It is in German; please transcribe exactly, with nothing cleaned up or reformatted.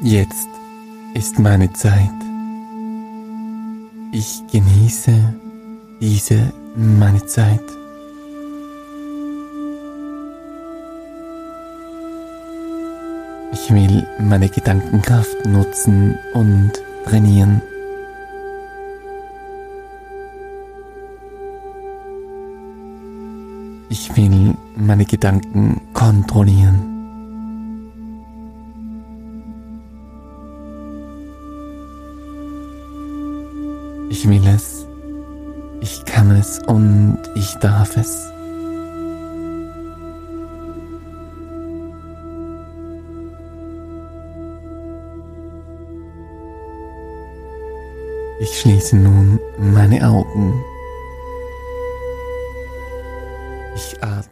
Jetzt ist meine Zeit. Ich genieße diese meine Zeit. Ich will meine Gedankenkraft nutzen und trainieren. Ich will meine Gedanken kontrollieren. Ich will es, ich kann es und ich darf es. Ich schließe nun meine Augen. Ich atme